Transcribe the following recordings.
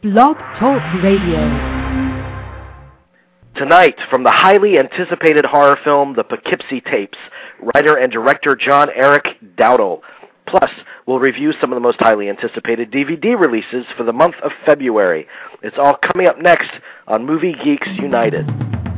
Blog Talk Radio. Tonight, from the highly anticipated horror film The Poughkeepsie Tapes, writer and director John Eric Dowdle. Plus, we'll review some of the most highly anticipated DVD releases for the month of February. It's all coming up next on Movie Geeks United.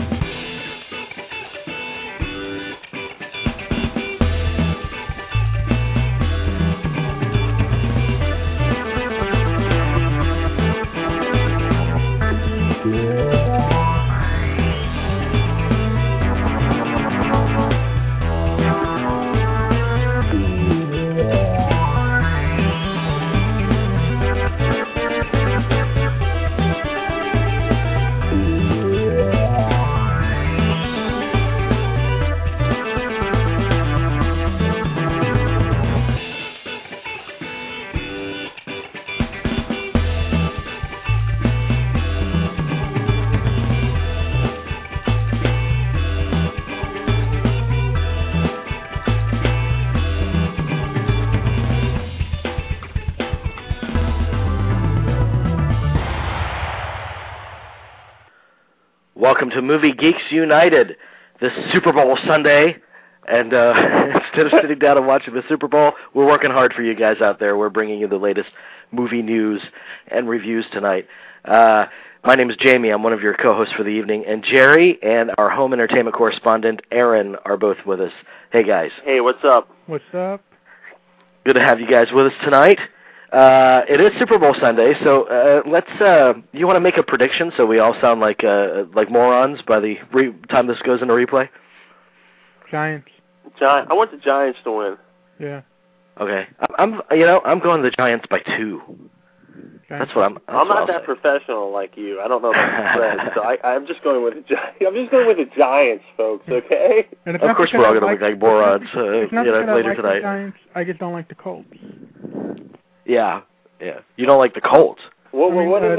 Welcome to Movie Geeks United, this Super Bowl Sunday, and instead of sitting down and watching the Super Bowl, we're working hard for you guys out there. We're bringing you the latest movie news and reviews tonight. My name is Jamie. I'm one of your co-hosts for the evening, and Jerry and our home entertainment correspondent, Aaron, are both with us. Hey, guys. Hey, what's up? What's up? Good to have you guys with us tonight. It is Super Bowl Sunday, so let's. You want to make a prediction so we all sound like morons by the time this goes into replay? Giants. I want the Giants to win. Yeah. Okay. I'm going the Giants by 2. That's what I'm. I'm not that professional like you. I don't know about the spread, so I'm just going with the Giants. I'm just going with the Giants, folks. Okay. And of course, we're all going to look like morons. Later tonight. The Giants, I just don't like the Colts. Yeah. You don't like the Colts. What do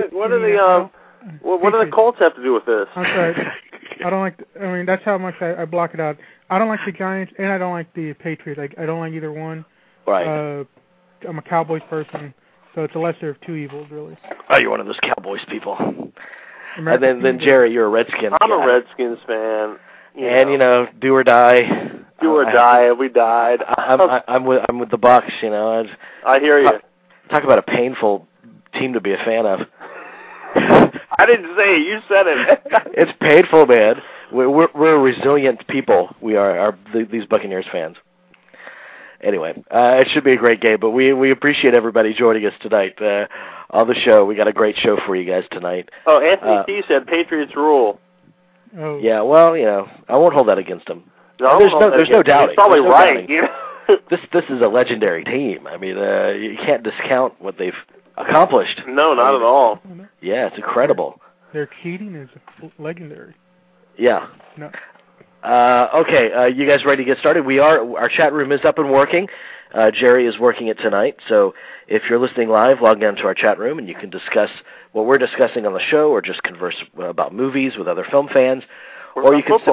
the Colts have to do with this? I'm sorry. I don't like. That's how much I block it out. I don't like the Giants, and I don't like the Patriots. I don't like either one. Right. I'm a Cowboys person, so it's a lesser of two evils, really. Oh, you're one of those Cowboys people. And then Jerry, you're a Redskins. I'm a Redskins fan. And do or die. Do or die. We died. I'm with the Bucks. I hear you. Talk about a painful team to be a fan of. I didn't say it. You said it. It's painful, man. We're a resilient people. We are these Buccaneers fans. Anyway, it should be a great game, but we appreciate everybody joining us tonight on the show. We got a great show for you guys tonight. Oh, Anthony T said Patriots rule. Oh. Yeah, well, I won't hold that against him. No, there's no doubting. He's probably right. This is a legendary team. You can't discount what they've accomplished. No, not at all. Yeah, it's incredible. Their cheating is legendary. Yeah. No. Okay, you guys ready to get started? Our chat room is up and working. Jerry is working it tonight, so if you're listening live, log down to our chat room and you can discuss what we're discussing on the show or just converse about movies with other film fans. Or you can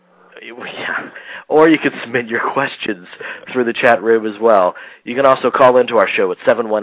submit your questions through the chat room as well. You can also call into our show at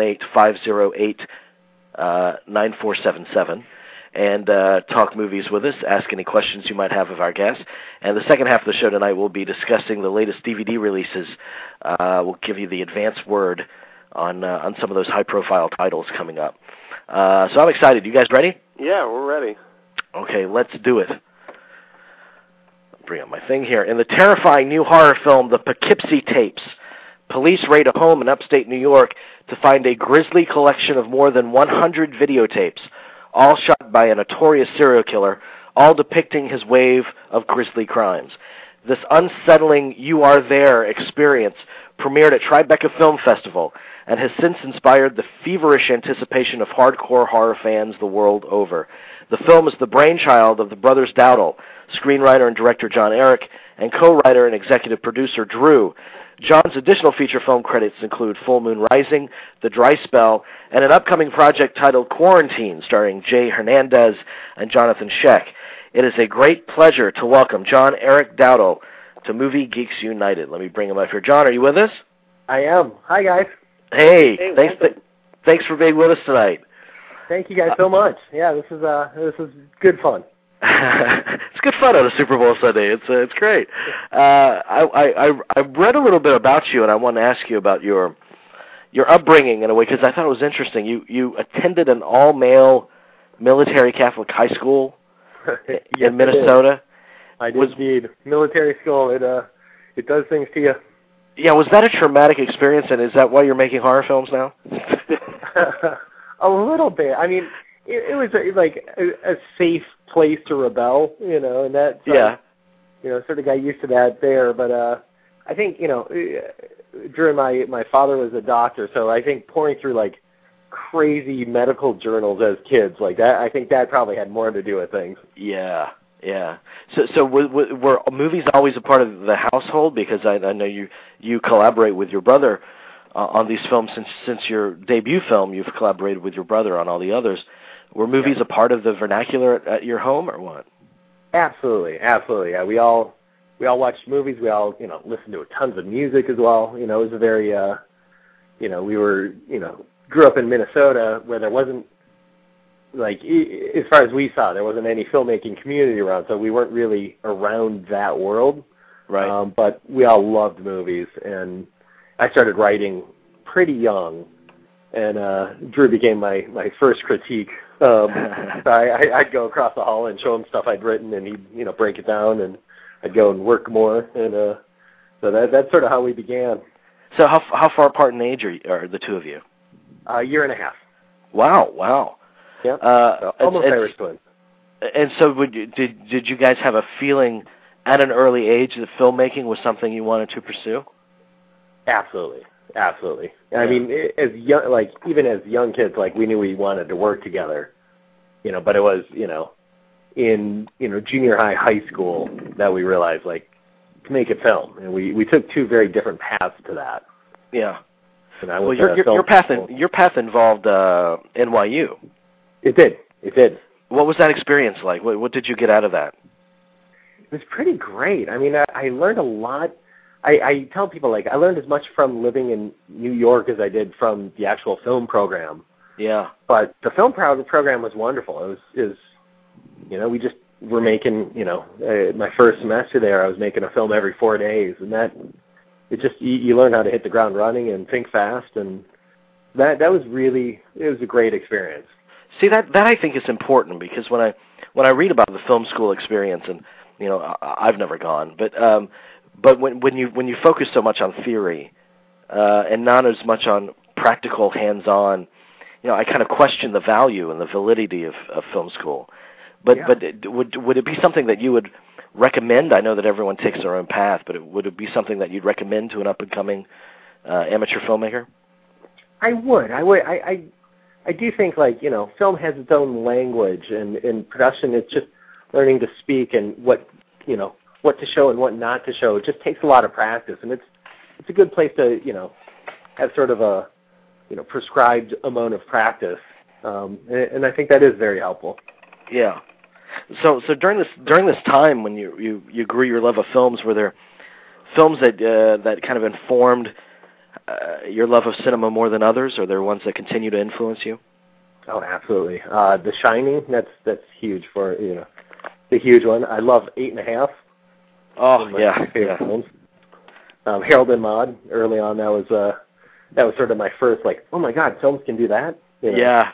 718-508-9477 and talk movies with us, ask any questions you might have of our guests. And the second half of the show tonight, we'll be discussing the latest DVD releases. We'll give you the advance word on some of those high-profile titles coming up. So I'm excited. You guys ready? Yeah, we're ready. Okay, let's do it. Bring up my thing here. In the terrifying new horror film, The Poughkeepsie Tapes, police raid a home in upstate New York to find a grisly collection of more than 100 videotapes, all shot by a notorious serial killer, all depicting his wave of grisly crimes. This unsettling You Are There experience premiered at Tribeca Film Festival and has since inspired the feverish anticipation of hardcore horror fans the world over. The film is the brainchild of the brothers Dowdle, screenwriter and director John Eric, and co-writer and executive producer Drew. John's additional feature film credits include Full Moon Rising, The Dry Spell, and an upcoming project titled Quarantine, starring Jay Hernandez and Jonathan Sheck. It is a great pleasure to welcome John Eric Dowdle to Movie Geeks United. Let me bring him up here. John, are you with us? I am. Hi, guys. Hey, thanks for being with us tonight. Thank you guys so much. Yeah, this is good fun. It's good fun on a Super Bowl Sunday. It's great. I read a little bit about you, and I want to ask you about your upbringing in a way, because I thought it was interesting. You attended an all-male military Catholic high school in Minnesota. I did indeed. Military school, it does things to you. Yeah, was that a traumatic experience, and is that why you're making horror films now? A little bit. I mean, it was like a safe place to rebel, and that sort of got used to that there. But I think, during my father was a doctor, so I think pouring through like crazy medical journals as kids like that, I think that probably had more to do with things. Yeah. So were movies always a part of the household? Because I know you collaborate with your brother on these films since your debut film. You've collaborated with your brother on all the others. Were movies a part of the vernacular at your home, or what? Absolutely. Yeah, we all watched movies. We all listened to tons of music as well. It was a very we were grew up in Minnesota where there wasn't, like, as far as we saw, there wasn't any filmmaking community around, so we weren't really around that world. Right. But we all loved movies, and I started writing pretty young, and Drew became my first critique. I'd go across the hall and show him stuff I'd written, and he'd break it down, and I'd go and work more, and so that's sort of how we began. So how far apart in age are the two of you? A year and a half. Wow. Yeah, almost Irish twins. And so did you guys have a feeling at an early age that filmmaking was something you wanted to pursue? Absolutely. Yeah. I mean, even as young kids, we knew we wanted to work together, but it was, in junior high school that we realized, to make a film, and we took two very different paths to that. Yeah. And well, your path involved NYU. It did. What was that experience like? What did you get out of that? It was pretty great. I mean, I learned a lot. I tell people, I learned as much from living in New York as I did from the actual film program. Yeah. But the film program was wonderful. It was we just were making, my first semester there, I was making a film every 4 days, and you learn how to hit the ground running and think fast, and that was it was a great experience. See, that I think is important, because when I read about the film school experience, and I've never gone, but when you focus so much on theory and not as much on practical, hands-on, I kind of question the value and the validity of film school. But would it be something that you would recommend? I know that everyone takes their own path, but would it be something that you'd recommend to an up-and-coming amateur filmmaker? I would. I do think, film has its own language, and in production it's just learning to speak and what to show and what not to show. It just takes a lot of practice, and it's a good place to, have sort of a, prescribed amount of practice, and I think that is very helpful. Yeah. So during this time when you grew your love of films, were there films that kind of informed your love of cinema more than others? Are there ones that continue to influence you? Oh, absolutely. The Shining, that's huge for the huge one. I love 8.5. Oh yeah, films. Harold and Maude. Early on, that was sort of my first oh my God, films can do that. Yeah.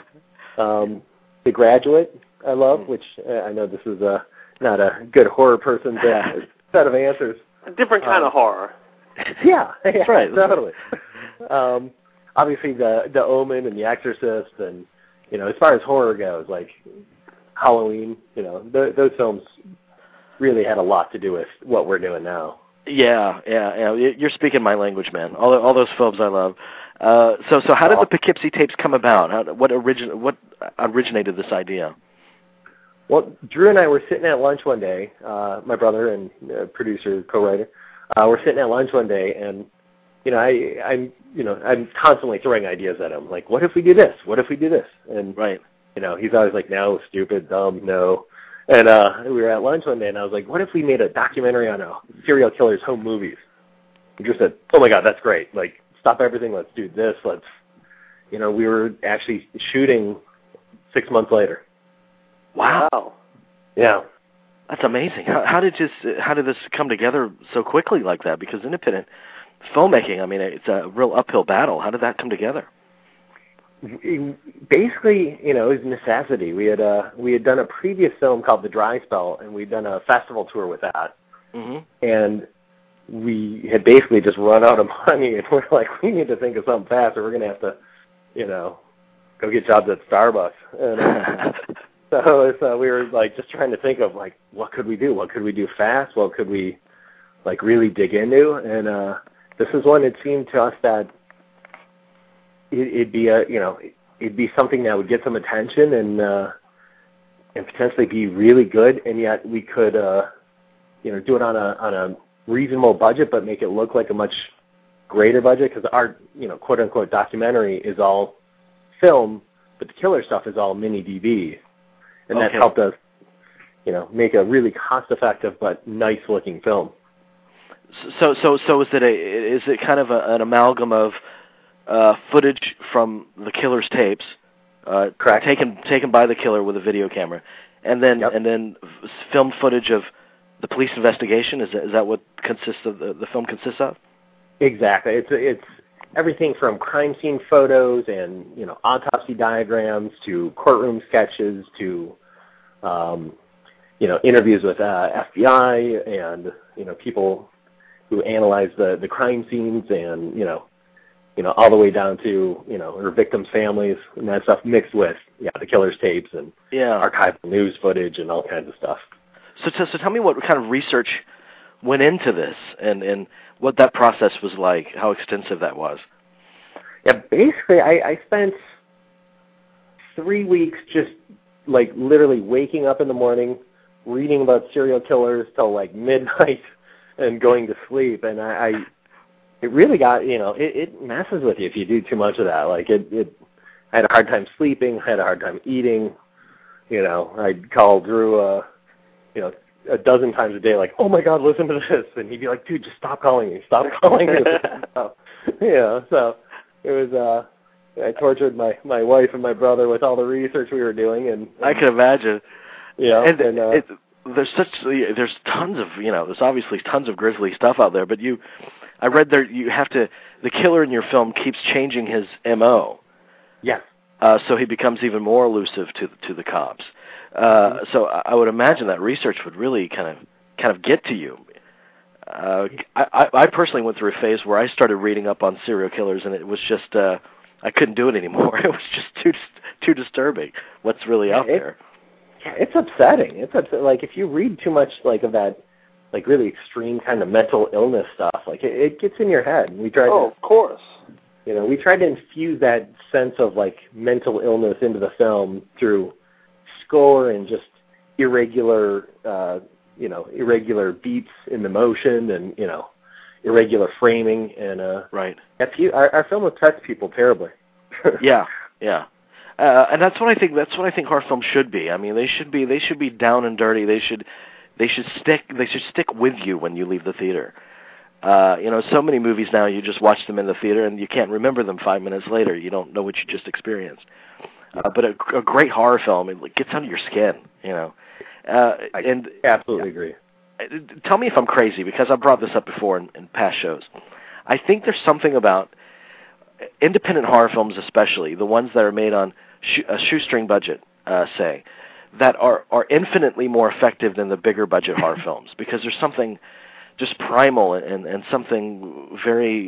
The Graduate, I love, which I know this is not a good horror person's set of answers. A different kind of horror. Yeah, right. Totally. Obviously, the Omen and The Exorcist, and as far as horror goes, Halloween, those films really had a lot to do with what we're doing now. Yeah. You're speaking my language, man. All those films I love. So how did the Poughkeepsie tapes come about? What originated this idea? Well, Drew and I were sitting at lunch one day. My brother and producer, co-writer, were sitting at lunch one day, and I'm constantly throwing ideas at him. What if we do this? What if we do this? And right. He's always like, no, stupid, dumb, no. And we were at lunch one day, and I was like, what if we made a documentary on serial killers' home movies? He just said, oh my God, that's great. Stop everything. Let's do this. We were actually shooting 6 months later. Wow. Yeah. That's amazing. How did this come together so quickly like that? Because independent filmmaking, I mean, it's a real uphill battle. How did that come together? Basically, it was necessity. We had done a previous film called The Dry Spell, and we'd done a festival tour with that. Mm-hmm. And we had basically just run out of money, and we're like, we need to think of something fast, or we're going to have to, go get jobs at Starbucks. And so we were like just trying to think of like, what could we do? What could we do fast? What could we like really dig into? And this is one. It seemed to us that it'd be something that would get some attention and potentially be really good, and yet we could do it on a reasonable budget, but make it look like a much greater budget, because our quote unquote documentary is all film, but the killer stuff is all mini DV, and that helped us make a really cost effective but nice looking film. So is it kind of an amalgam of footage from the killer's tapes, correct, taken by the killer with a video camera, and then filmed footage of the police investigation? Is that what the film consists of? Exactly. It's everything from crime scene photos and autopsy diagrams to courtroom sketches to interviews with FBI and people who analyze the crime scenes, and all the way down to her victims' families and that stuff, mixed with the killer's tapes and archival news footage and all kinds of stuff. So tell me what kind of research went into this and what that process was like, how extensive that was. Yeah, basically I spent 3 weeks just like literally waking up in the morning, reading about serial killers till like midnight and going to sleep. And it really got, it messes with you if you do too much of that. Like I had a hard time sleeping, I had a hard time eating. I'd call Drew, a dozen times a day, like, oh my God, listen to this. And he'd be like, dude, just stop calling me. So it was, I tortured my wife and my brother with all the research we were doing. And I can imagine. Yeah. There's tons of, there's obviously tons of grisly stuff out there, but I read there the killer in your film keeps changing his MO. Yes. So he becomes even more elusive to the cops. So I would imagine that research would really kind of get to you. I personally went through a phase where I started reading up on serial killers, and it was just I couldn't do it anymore. It was just too disturbing. What's really out there? It's upsetting. Like if you read too much like of that, like really extreme kind of mental illness stuff, like it gets in your head. We tried. Of course. We tried to infuse that sense of like mental illness into the film through score and just irregular beats in the motion and irregular framing and right. Our film affects people terribly. Yeah. And that's what I think. That's what I think horror films should be. I mean, they should be down and dirty. They should stick with you when you leave the theater. So many movies now, you just watch them in the theater and you can't remember them 5 minutes later. You don't know what you just experienced. But a great horror film, it gets under your skin, I absolutely agree. Tell me if I'm crazy, because I've brought this up before in past shows. I think there's something about independent horror films, especially the ones that are made on a shoestring budget, say, that are infinitely more effective than the bigger budget horror films, because there's something just primal and something very,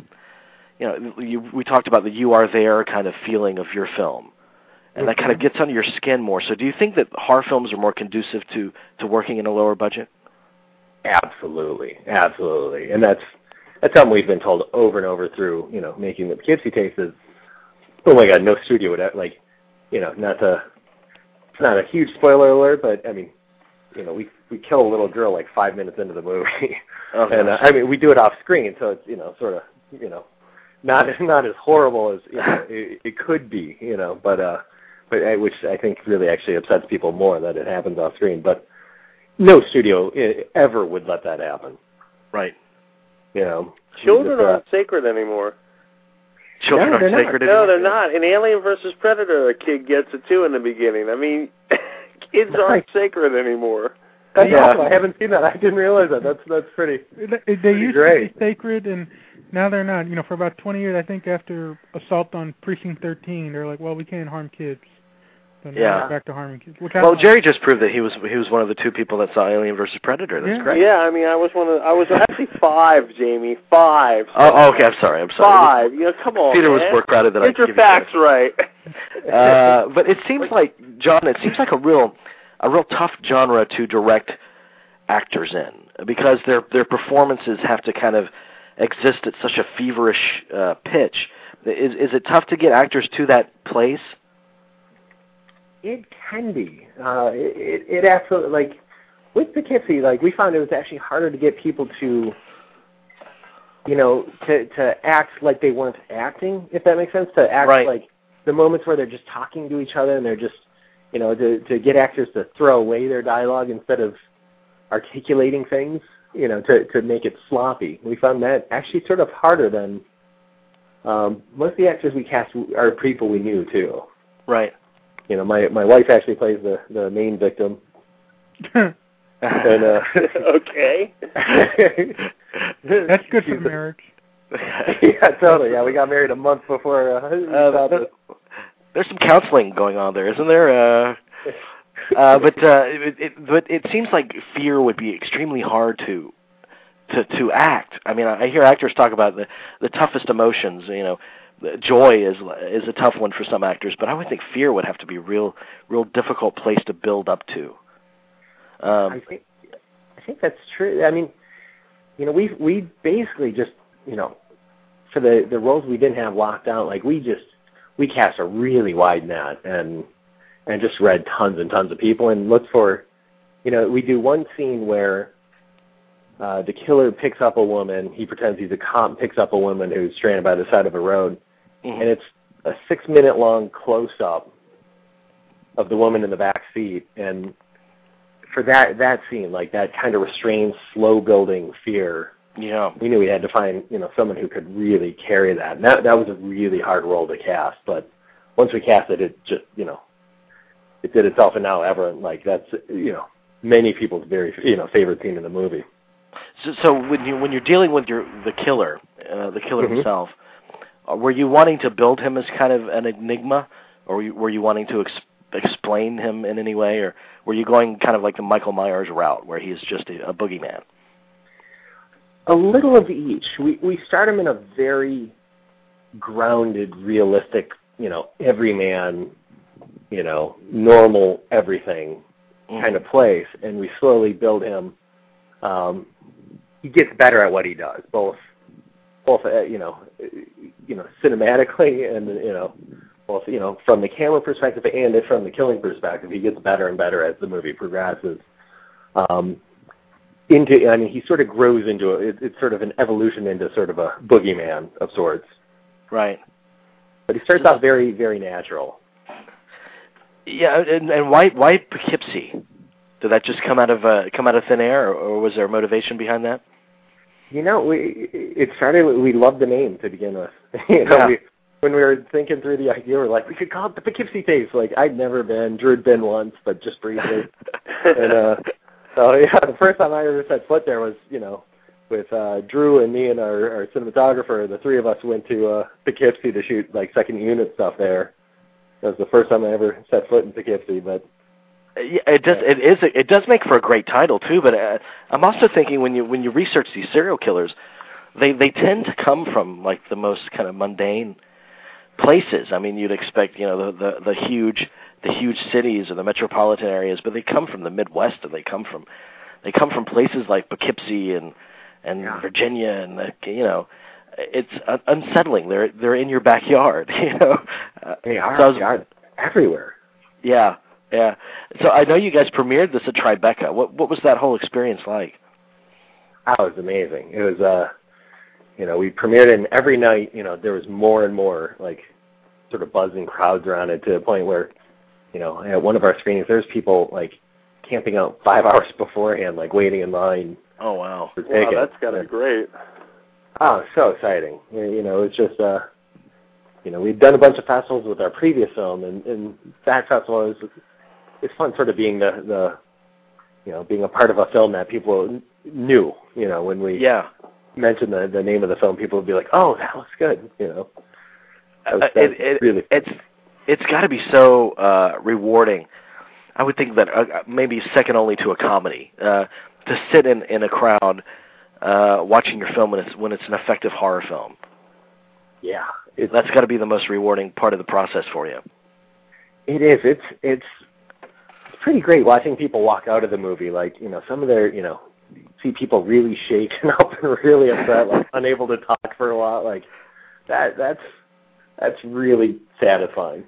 we talked about the you are there kind of feeling of your film. And that kind of gets under your skin more. So do you think that horror films are more conducive to working in a lower budget? Absolutely. And that's something we've been told over and over through, making the Poughkeepsie tapes is, oh my God, no studio would, like, it's not a huge spoiler alert, but I mean, we kill a little girl like 5 minutes into the movie. Okay. And we do it off screen, so it's, sort of, not as horrible as it could be, but which I think really actually upsets people more that it happens off screen. But no studio ever would let that happen. Right. Children aren't sacred anymore. Children aren't sacred anymore. No, they're not. In Alien vs. Predator, a kid gets it too in the beginning. I mean, kids aren't sacred anymore. That's awesome. I haven't seen that. I didn't realize that. That's pretty. They used to be sacred, and now they're not. You know, for about 20 years, I think after Assault on Precinct 13, they're like, well, we can't harm kids. So now we're back to harming kids. Well, Jerry just proved that he was one of the 2 people that saw Alien vs. Predator. That's great. Yeah, I mean, I was actually 5, Jamie. 5. Oh, okay. I'm sorry. 5. You know, come on. Peter was more crowded than I. Get your facts right. But it seems like, John, a real tough genre to direct actors in, because their performances have to kind of exist at such a feverish pitch. Is it tough to get actors to that place? It can be. It absolutely, like, with Poughkeepsie, like, we found it was actually harder to get people to, you know, to act like they weren't acting, if that makes sense, to act like the moments where they're just talking to each other and they're just, you know, to get actors to throw away their dialogue instead of articulating things, you know, to make it sloppy. We found that actually sort of harder than most of the actors we cast are people we knew, too. Right. You know, my wife actually plays the main victim. And, okay. That's good for marriage. Yeah, totally. Yeah, we got married a month before. There's some counseling going on there, isn't there? But it seems like fear would be extremely hard to act. I mean, I hear actors talk about the toughest emotions. You know, joy is a tough one for some actors, but I would think fear would have to be a real difficult place to build up to. I think that's true. I mean, you know, we basically just, you know, for the roles we didn't have locked out, like we cast a really wide net and just read tons and tons of people and looked for, you know, we do one scene where the killer picks up a woman, he pretends he's a cop, and picks up a woman who's stranded by the side of a road, and it's a 6-minute long close-up of the woman in the back seat, and for that scene, like that kind of restrained, slow-building fear, we knew we had to find, you know, someone who could really carry that. And that was a really hard role to cast, but once we cast it, it just, you know, it did itself, and now everyone, like, that's, you know, many people's very, you know, favorite scene in the movie. So when you're dealing with the killer himself, were you wanting to build him as kind of an enigma, or were you wanting to explain him in any way, or were you going kind of like the Michael Myers route, where he's just a boogeyman? A little of each. We start him in a very grounded, realistic, you know, everyman, you know, normal everything kind of place, and we slowly build him. He gets better at what he does, both you know, cinematically and, you know, both, you know, from the camera perspective and from the killing perspective. He gets better and better as the movie progresses. He sort of grows into it's sort of an evolution into sort of a boogeyman of sorts. Right. But he starts out very, very natural. Yeah, and why Poughkeepsie? Did that just come out of thin air, or was there a motivation behind that? You know, it started. We loved the name to begin with. You know, when we were thinking through the idea, we're like, we could call it the Poughkeepsie Tapes. Like, I'd never been. Drew had been once, but just briefly. And so yeah, the first time I ever set foot there was, you know, with Drew and me and our cinematographer. The three of us went to Poughkeepsie to shoot like second unit stuff there. That was the first time I ever set foot in Poughkeepsie, but. Yeah, it does make for a great title too. But I'm also thinking when you research these serial killers, they tend to come from like the most kind of mundane places. I mean, you'd expect, you know, the huge cities or the metropolitan areas, but they come from the Midwest, and they come from places like Poughkeepsie and Virginia, and you know, it's unsettling. They're in your backyard, you know. They are everywhere. Yeah. Yeah. So I know you guys premiered this at Tribeca. What was that whole experience like? That was amazing. It was, you know, we premiered it, and every night, you know, there was more and more, like, sort of buzzing crowds around it, to the point where, you know, at one of our screenings, there's people, like, camping out 5 hours beforehand, like, waiting in line. Oh, wow. Wow, that's got to be great. Oh, so exciting. You know, it's just, we'd done a bunch of festivals with our previous film, and that festival it's fun sort of being being a part of a film that people knew. When we mentioned the name of the film, people would be like, "Oh, that looks good." It's got to be so rewarding. I would think that maybe second only to a comedy to sit in a crowd watching your film when it's an effective horror film. Yeah, that's got to be the most rewarding part of the process for you. It is. It's pretty great watching people walk out of the movie. Like some of their see people really shaken up and really upset, like unable to talk for a while. Like that's really satisfying.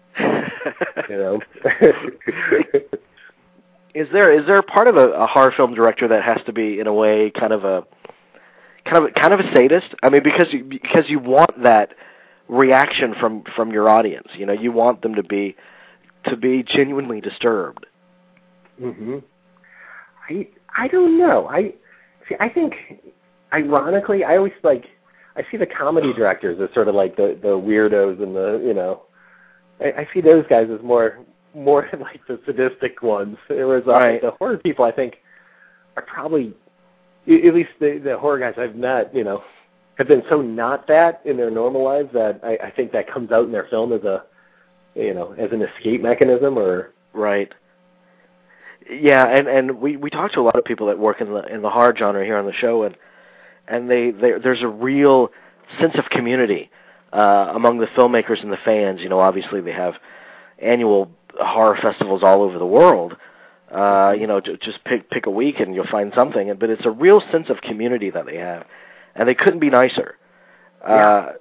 Is there a part of a horror film director that has to be in a way kind of a sadist? I mean, because you want that reaction from your audience. You want them to be genuinely disturbed. Mhm. I don't know. I think ironically, I always I see the comedy directors as sort of like the weirdos and I see those guys as more like the sadistic ones. Whereas the horror people, I think, are probably, at least the horror guys I've met, have been so not that in their normal lives that I think that comes out in their film as as an escape mechanism or right. Yeah, and we talk to a lot of people that work in the horror genre here on the show, and there's a real sense of community among the filmmakers and the fans. Obviously they have annual horror festivals all over the world. Just pick a week and you'll find something. But it's a real sense of community that they have, and they couldn't be nicer. But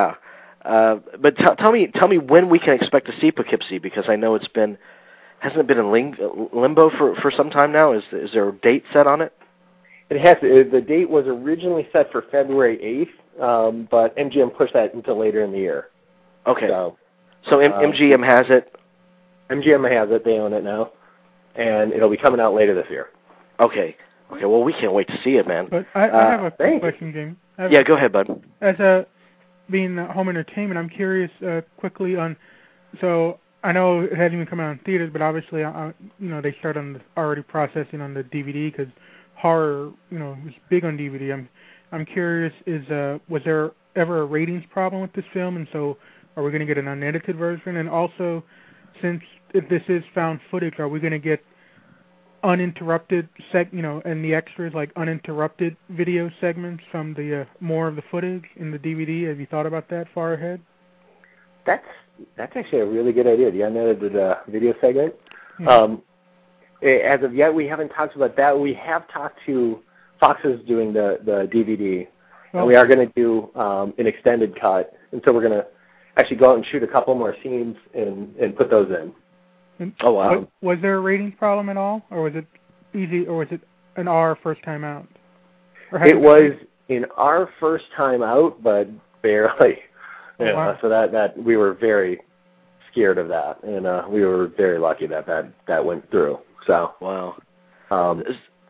tell me when we can expect to see Poughkeepsie, because I know hasn't it been in limbo for some time now? Is there a date set on it? It has. The date was originally set for February 8th, but MGM pushed that until later in the year. Okay. So MGM has it? MGM has it. They own it now. And it'll be coming out later this year. Okay. Well, we can't wait to see it, man. But I have a question, James. Go ahead, bud. As being home entertainment, I'm curious quickly on, so I know it hasn't even come out in theaters, but obviously, they start already processing on the DVD because horror, is big on DVD. I'm curious, was there ever a ratings problem with this film, and so are we going to get an unedited version? And also, since this is found footage, are we going to get uninterrupted and the extras, like uninterrupted video segments from the more of the footage in the DVD? Have you thought about that far ahead? That's actually a really good idea, the unedited video segment. As of yet, we haven't talked about that. We have talked to Fox's doing the DVD, and we are going to do an extended cut. And so we're going to actually go out and shoot a couple more scenes and put those in. Oh, wow. Was there a ratings problem at all, or was it easy, or was it an R first time out? It was an R first time out, but barely. Wow. So that we were very scared of that, and we were very lucky that went through. So wow. So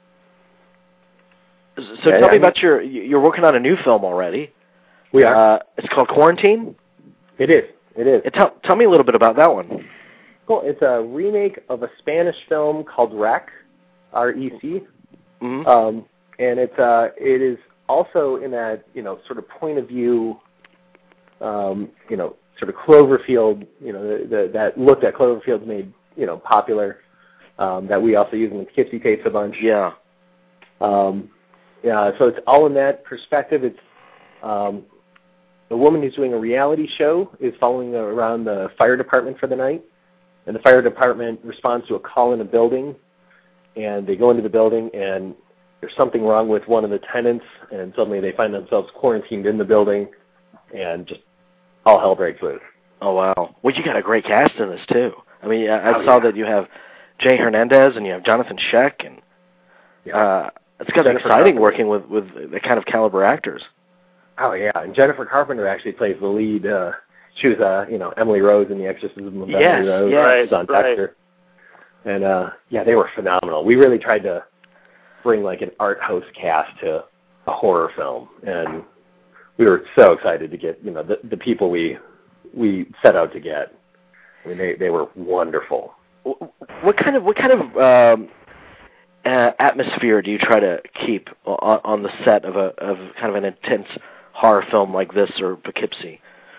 tell me about you're working on a new film already. We are. It's called Quarantine? It is. Tell me a little bit about that one. Cool. It's a remake of a Spanish film called Rec, R-E-C. Mm-hmm. And it is also in that, sort of point of view, sort of Cloverfield, that look that Cloverfield's made, popular, that we also use in the Poughkeepsie tapes a bunch. Yeah. So it's all in that perspective. It's the woman who's doing a reality show is following around the fire department for the night, and the fire department responds to a call in a building, and they go into the building, and there's something wrong with one of the tenants, and suddenly they find themselves quarantined in the building, and just all hell breaks loose. Oh, wow. Well, you got a great cast in this, too. I mean, I saw that you have Jay Hernandez and you have Jonathan Sheck, and it's kind of exciting working with the kind of caliber actors. Oh, yeah, and Jennifer Carpenter actually plays the lead. She was, Emily Rose in The Exorcism of Emily Rose. Yes, on Dexter. And, they were phenomenal. We really tried to bring, like, an art house cast to a horror film, and we were so excited to get, the people we we set out to get. I mean, they were wonderful. What kind of atmosphere do you try to keep on the set of kind of an intense horror film like this or Poughkeepsie?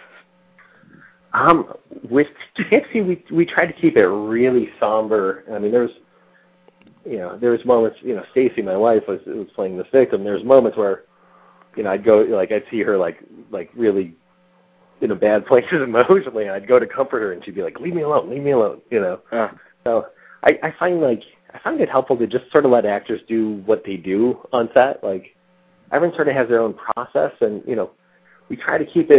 With Poughkeepsie, we tried to keep it really somber. I mean, there was moments. Stacy, my wife, was playing this victim. There's moments where, I'd go, I'd see her like really in a bad places emotionally. I'd go to comfort her, and she'd be like, "Leave me alone, leave me alone." So I find it helpful to just sort of let actors do what they do on set. Like, everyone sort of has their own process, and we try to keep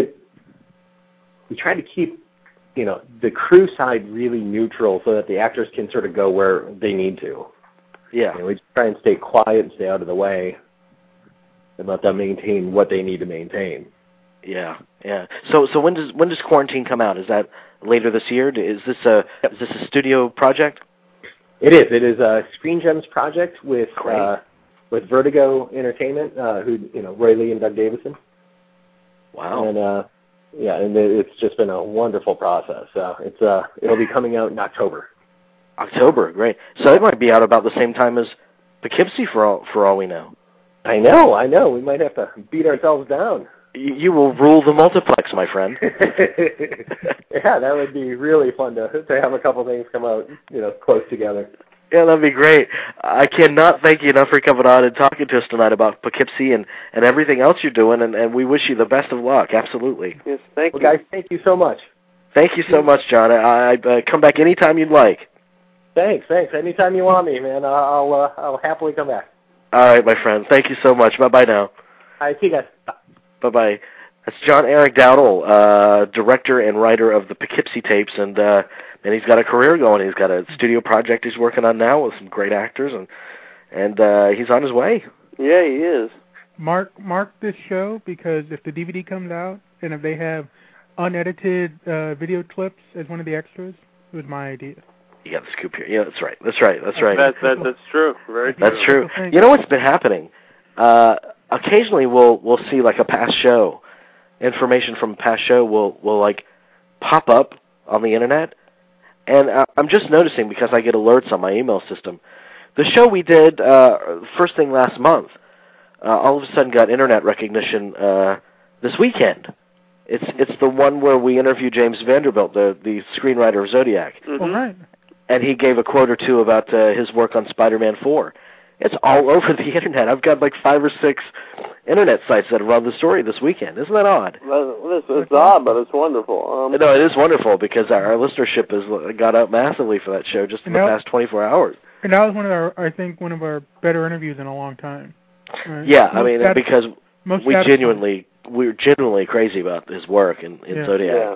the crew side really neutral so that the actors can sort of go where they need to. Yeah. We just try and stay quiet and stay out of the way and let them maintain what they need to maintain. Yeah. So when does Quarantine come out? Is that later this year? Is this a studio project? It is. It is a Screen Gems project with Vertigo Entertainment, Roy Lee and Doug Davison. Wow. And and it's just been a wonderful process. It'll be coming out in October. October, great. So it might be out about the same time as Poughkeepsie for all we know. I know. We might have to beat ourselves down. You will rule the multiplex, my friend. Yeah, that would be really fun to have a couple things come out, close together. Yeah, that'd be great. I cannot thank you enough for coming on and talking to us tonight about Poughkeepsie and everything else you're doing, and we wish you the best of luck. Absolutely. Yes, thank you. Well, guys, thank you so much. Thank you so much, John. I come back anytime you'd like. Thanks. Anytime you want me, man, I'll happily come back. All right, my friend. Thank you so much. Bye-bye now. All right, see you guys. Bye-bye. That's John Eric Dowdle, director and writer of the Poughkeepsie tapes, and he's got a career going. He's got a studio project he's working on now with some great actors, and he's on his way. Yeah, he is. Mark this show, because if the DVD comes out and if they have unedited video clips as one of the extras, it was my idea. You got the scoop here. Yeah, that's right. That's true. That's true. Very true. That's true. You know what's been happening? Occasionally we'll see like a past show. Information from a past show will like pop up on the internet, and I'm just noticing because I get alerts on my email system. The show we did first thing last month, all of a sudden got internet recognition this weekend. It's the one where we interviewed James Vanderbilt, the screenwriter of Zodiac. Mm-hmm. All right. And he gave a quote or two about his work on Spider-Man 4. It's all over the internet. I've got like 5 or 6 internet sites that run the story this weekend. Isn't that odd? It's odd, but it's wonderful. No, it is wonderful because our listenership has got up massively for that show just in the past 24 hours. And that was one of our better interviews in a long time. Right? Yeah, I mean, because we're genuinely crazy about his work in Zodiac.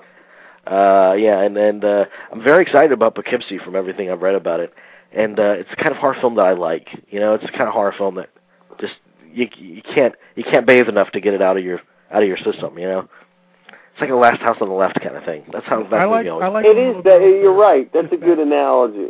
Yeah. And I'm very excited about Poughkeepsie from everything I've read about it. And it's the kind of horror film that I like. It's the kind of horror film that just you can't bathe enough to get it out of your system. It's like The Last House on the Left kind of thing. That's how that's going. It is. You're right. That's a good analogy.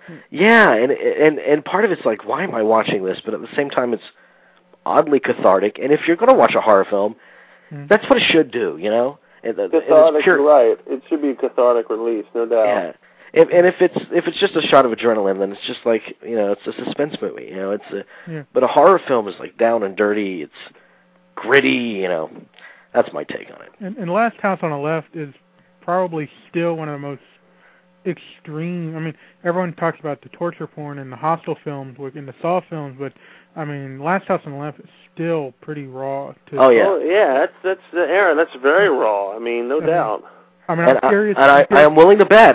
Yeah, and part of it's like, why am I watching this? But at the same time, it's oddly cathartic. And if you're going to watch a horror film, that's what it should do. Cathartic. You're right. It should be a cathartic release, no doubt. Yeah. And if it's just a shot of adrenaline, then it's just like it's a suspense movie. But a horror film is like down and dirty. It's gritty. That's my take on it. And Last House on the Left is probably still one of the most extreme. I mean, everyone talks about the torture porn and the Hostel films and the Saw films, but I mean, Last House on the Left is still pretty raw. That's Aaron. That's very raw. I mean, no doubt. I mean, I'm curious. I am willing to bet.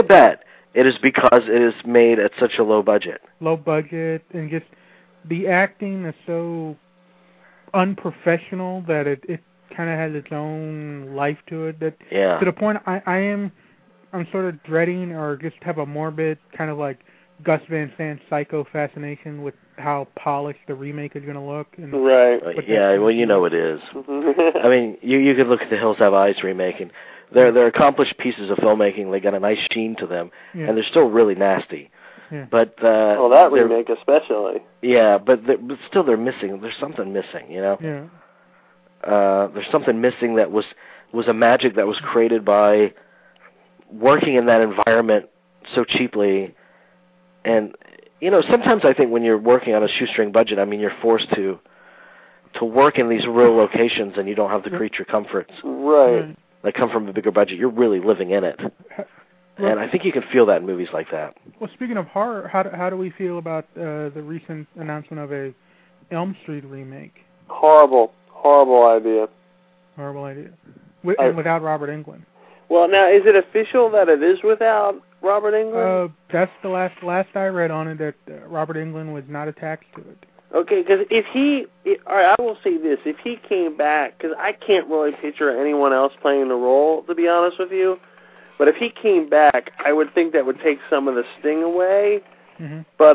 It is because it is made at such a low budget. Low budget, and just the acting is so unprofessional that it kind of has its own life to it. To the point I'm sort of dreading, or just have a morbid kind of like Gus Van Sant Psycho fascination with how polished the remake is going to look. Right. Yeah, well, it is. I mean, you could look at the Hills Have Eyes remake, and they're accomplished pieces of filmmaking. They got a nice sheen to them, and they're still really nasty. Yeah. But that remake especially. Yeah, but still they're missing. There's something missing, Yeah. There's something missing that was was a magic that was created by working in that environment so cheaply. And, you know, sometimes I think when you're working on a shoestring budget, I mean, you're forced to work in these real locations and you don't have the creature comforts that come from a bigger budget. You're really living in it. And I think you can feel that in movies like that. Well, speaking of horror, how do we feel about the recent announcement of a Elm Street remake? Horrible idea. Horrible idea. And without Robert Englund. Well, now, is it official that it is without Robert Englund? That's the last I read on it, that Robert Englund was not attached to it. Okay, because all right, I will say this, if he came back, because I can't really picture anyone else playing the role, to be honest with you, but if he came back, I would think that would take some of the sting away. Mm-hmm. But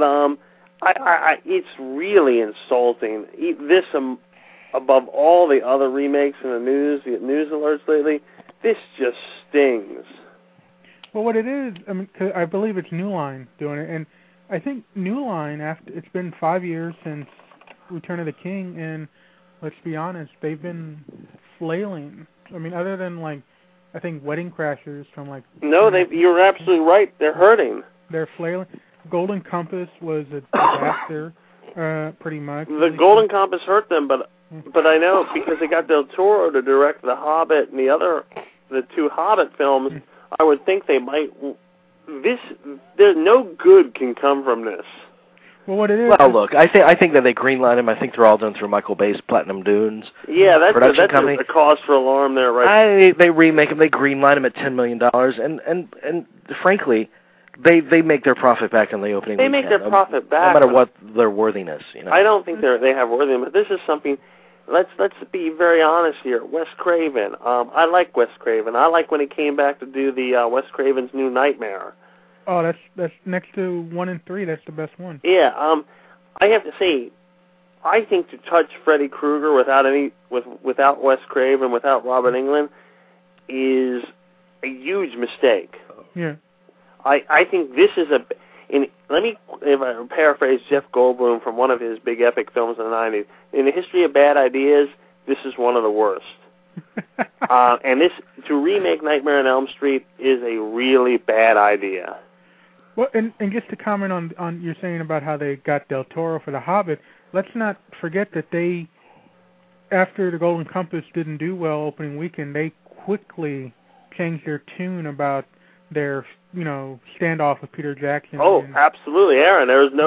it's really insulting. This, above all the other remakes in the news alerts lately, this just stings. Well, what it is, I mean, 'cause I believe it's New Line doing it, and I think New Line, it's been 5 years since Return of the King, and let's be honest, they've been flailing. I mean, other than, like, I think Wedding Crashers from, like... No, you're absolutely right. They're hurting. They're flailing. Golden Compass was a disaster, pretty much. The Golden Compass hurt them, but I know because they got Del Toro to direct The Hobbit and the two Hobbit films, I would think they might... There's no good can come from this. Well, what it is... Well, look, I think that they greenlight him. I think they're all done through Michael Bay's Platinum Dunes. Yeah, that's company. a cause for alarm there, right? They remake him. They greenlight him at $10 million, and frankly, they make their profit back on the opening weekend. They make their profit back. No matter what their worthiness, you know. I don't think they have worthiness, but this is something... Let's be very honest here. Wes Craven. I like Wes Craven. I like when he came back to do the Wes Craven's New Nightmare. Oh, that's next to 1 and 3. That's the best one. Yeah. I have to say, I think to touch Freddy Krueger without Wes Craven, without Robert Englund, is a huge mistake. Yeah. I think this is if I paraphrase Jeff Goldblum from one of his big epic films in the 90s, in the history of bad ideas, this is one of the worst. And to remake Nightmare on Elm Street is a really bad idea. Well, and just to comment on you're saying about how they got Del Toro for The Hobbit, let's not forget that they, after The Golden Compass didn't do well opening weekend, they quickly changed their tune about their, standoff with Peter Jackson. Oh, absolutely, Aaron.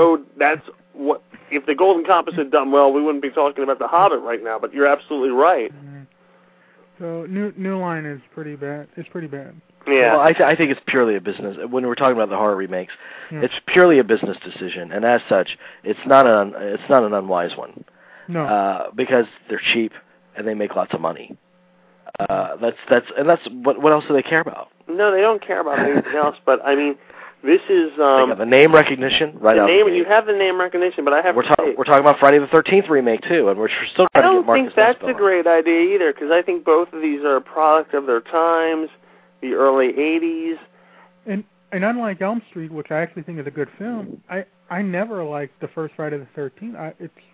If The Golden Compass had done well, we wouldn't be talking about The Hobbit right now, but you're absolutely right. Mm-hmm. So New Line is pretty bad. It's pretty bad. Yeah. Well, I think it's purely a business. When we're talking about the horror remakes, it's purely a business decision, and as such, it's not an unwise one. No. Because they're cheap and they make lots of money. That's what else do they care about? No, they don't care about anything else. But I mean, this is they got the name recognition right out. You have the name recognition, but I have we're talking about Friday the 13th remake too, and we're still trying to get Marcus. I don't think that's a great idea either, because I think both of these are a product of their times, the early '80s. And unlike Elm Street, which I actually think is a good film, I never liked the first Friday the 13th.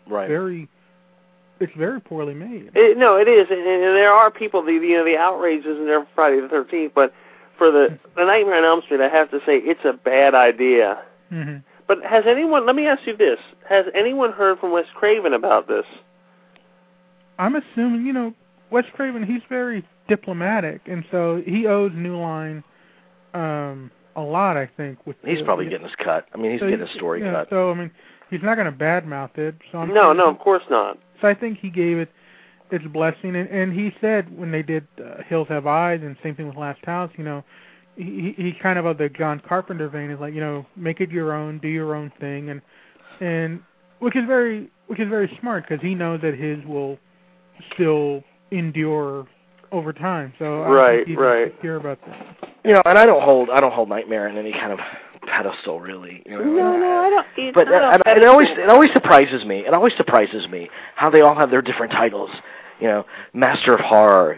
It's very poorly made. No, it is, and there are people. The outrage isn't there for Friday the 13th, but for the Nightmare on Elm Street, I have to say it's a bad idea. Mm-hmm. But has anyone? Let me ask you this: has anyone heard from Wes Craven about this? I'm assuming, Wes Craven. He's very diplomatic, and so he owes New Line a lot. I think. He's probably getting his cut. I mean, he's getting his story cut. So I mean, he's not going to badmouth it. So No, of course not. So I think he gave it its blessing, and he said when they did Hills Have Eyes, and same thing with Last House, he kind of the John Carpenter vein is like, make it your own, do your own thing, and which is very smart, because he knows that his will still endure over time. So right. Hear about that. And I don't hold Nightmare in any kind of pedestal, really. No, I don't. But it always surprises me. It always surprises me how they all have their different titles. Master of Horror.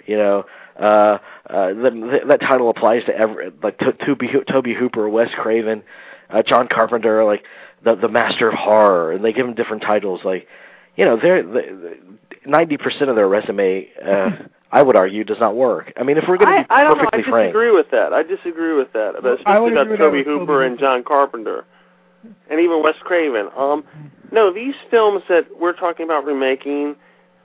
That title applies to Tobe Hooper, Wes Craven, John Carpenter, like the Master of Horror, and they give them different titles. Like, they're 90% of their resume I would argue, does not work. I mean, if we're going to be perfectly frank. I disagree with that. Especially about Tobe Hooper and John Carpenter, and even Wes Craven. No, these films that we're talking about remaking,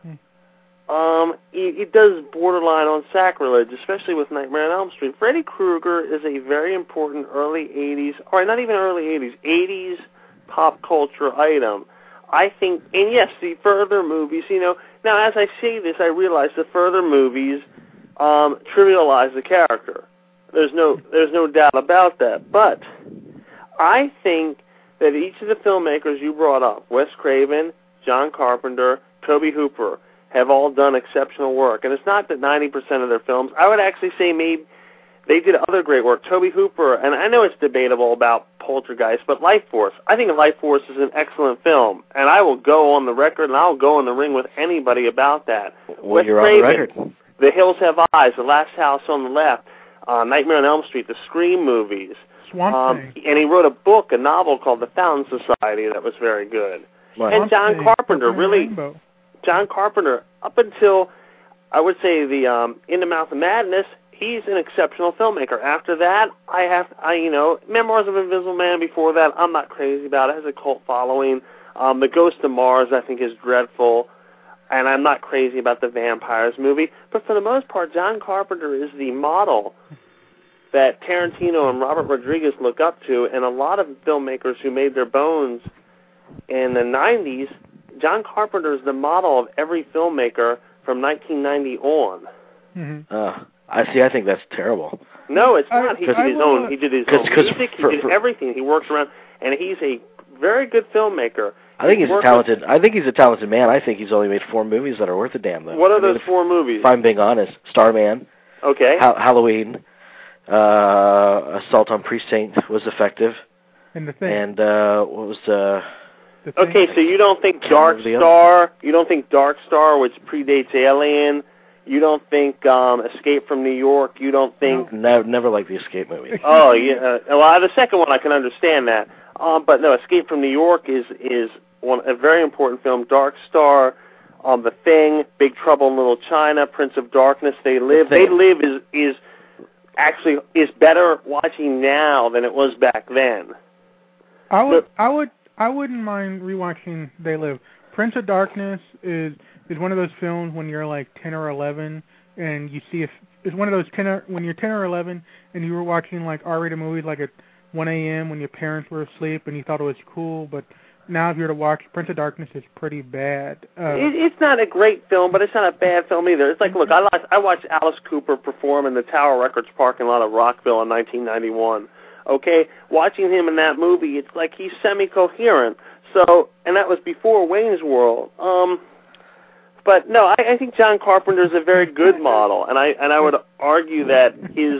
it does borderline on sacrilege, especially with Nightmare on Elm Street. Freddy Krueger is a very important early 80s, or not even early 80s, 80s pop culture item. I think, and yes, the further movies, now as I say this, I realize the further movies trivialize the character. There's no doubt about that. But I think that each of the filmmakers you brought up, Wes Craven, John Carpenter, Tobe Hooper, have all done exceptional work. And it's not that 90% of their films, I would actually say maybe they did other great work. Tobe Hooper, and I know it's debatable about Poltergeist, but Life Force. I think Life Force is an excellent film, and I will go on the record and I'll go in the ring with anybody about that. Well, you're on the record. The Hills Have Eyes, The Last House on the Left, Nightmare on Elm Street, the Scream movies. Swamp Thing. And he wrote a novel called The Fountain Society that was very good. Right. And John Carpenter, John Carpenter, up until, I would say, the In the Mouth of Madness, he's an exceptional filmmaker. After that, Memoirs of an Invisible Man before that, I'm not crazy about it. It has a cult following. The Ghost of Mars, I think, is dreadful. And I'm not crazy about the Vampires movie. But for the most part, John Carpenter is the model that Tarantino and Robert Rodriguez look up to, and a lot of filmmakers who made their bones in the 90s, John Carpenter is the model of every filmmaker from 1990 on. Mm-hmm. I think that's terrible. No, it's not. He did his own music, he did everything. He worked around, and he's a very good filmmaker. I think he's a talented man. I think he's only made 4 movies that are worth a damn, though. What are those 4 movies? If I'm being honest. Starman. Okay. Halloween. Assault on Precinct was effective. And The Thing. And what was the... Okay, so you don't think Dark Star, which predates Alien, you don't think Escape from New York, you don't think... No, never liked the Escape movie. Oh, yeah. Well, the second one, I can understand that. But no, Escape from New York is a very important film. Dark Star, The Thing, Big Trouble in Little China, Prince of Darkness, They Live. They Live is better watching now than it was back then. I wouldn't mind rewatching They Live. Prince of Darkness is one of those films when you're like 10 or 11 and you see it's one of those when you're 10 or 11 and you were watching like R-rated movies like at 1 a.m. when your parents were asleep and you thought it was cool, but now if you were to watch Prince of Darkness, it's pretty bad. It's not a great film, but it's not a bad film either. It's like, look, I watched Alice Cooper perform in the Tower Records parking lot of Rockville in 1991. Okay, watching him in that movie, it's like he's semi-coherent. So, and that was before Wayne's World. But no, I think John Carpenter is a very good model, and I would argue that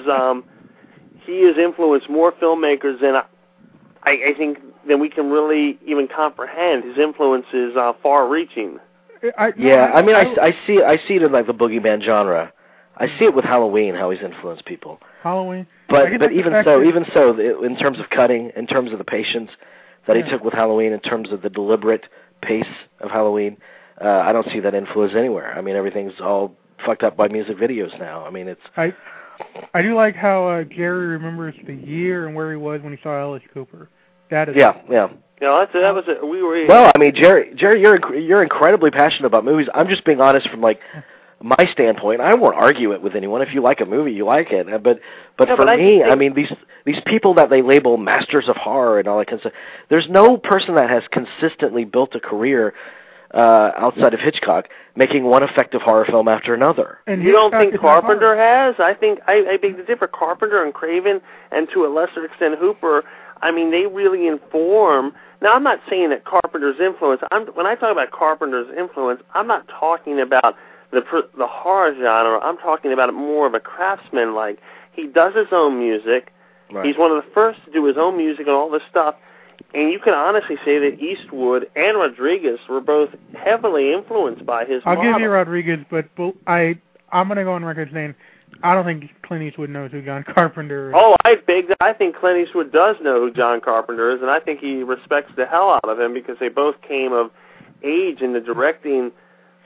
he has influenced more filmmakers than I think than we can really even comprehend. His influence is far-reaching. I see it in like the boogeyman genre. I see it with Halloween, how he's influenced people. Halloween, but even so, in terms of cutting, in terms of the patience that he took with Halloween, in terms of the deliberate pace of Halloween, I don't see that influence anywhere. I mean, everything's all fucked up by music videos now. I mean, it's. I do like how Jerry remembers the year and where he was when he saw Alice Cooper. That is. Yeah. That was it. Well, I mean, Jerry, you're incredibly passionate about movies. I'm just being honest from like my standpoint. I won't argue it with anyone. If you like a movie, you like it. But for me, I mean, these people that they label masters of horror and all that kind of stuff. There's no person that has consistently built a career outside of Hitchcock, making one effective horror film after another. And you don't think Carpenter has? I think I beg to differ. Carpenter and Craven, and to a lesser extent Hooper, I mean, they really inform. Now, I'm not saying that Carpenter's influence. When I talk about Carpenter's influence, I'm not talking about the horror genre. I'm talking about it more of a craftsman. Like, he does his own music. Right. He's one of the first to do his own music and all this stuff. And you can honestly say that Eastwood and Rodriguez were both heavily influenced by his model. I'll give you Rodriguez, but I'm going to go on record saying I don't think Clint Eastwood knows who John Carpenter is. Oh, I think Clint Eastwood does know who John Carpenter is, and I think he respects the hell out of him because they both came of age in the directing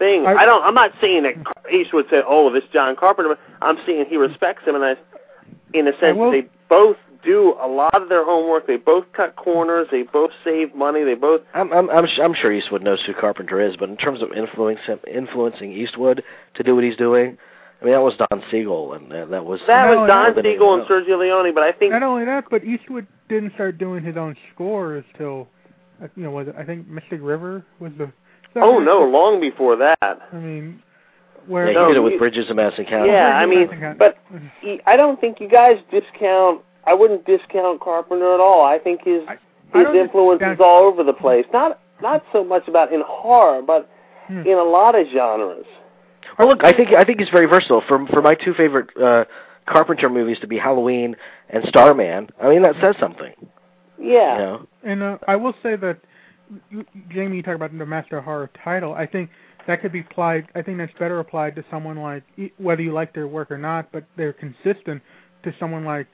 thing. I'm not saying that Eastwood said, "Oh, this John Carpenter." I'm saying he respects him, and in a sense, they both do a lot of their homework. They both cut corners. They both save money. They both. I'm sure Eastwood knows who Carpenter is, but in terms of influencing Eastwood to do what he's doing, I mean, that was Don Siegel, and that was Don Siegel and Sergio Leone. But I think not only that, but Eastwood didn't start doing his own scores till, was it, I think Mystic River was the. Oh no, long before that. I mean, he did it with Bridges of Madison County. Yeah, I mean, but I don't think you guys discount. I wouldn't discount Carpenter at all. I think his influence is all over the place. Not so much about in horror, but in a lot of genres. Well, look, I think he's very versatile. For my two favorite Carpenter movies to be Halloween and Starman, I mean, that says something. Yeah. You know? And I will say that, Jamie, you talk about the Master of Horror title. I think that could be applied. I think that's better applied to someone like, whether you like their work or not, but they're consistent, to someone like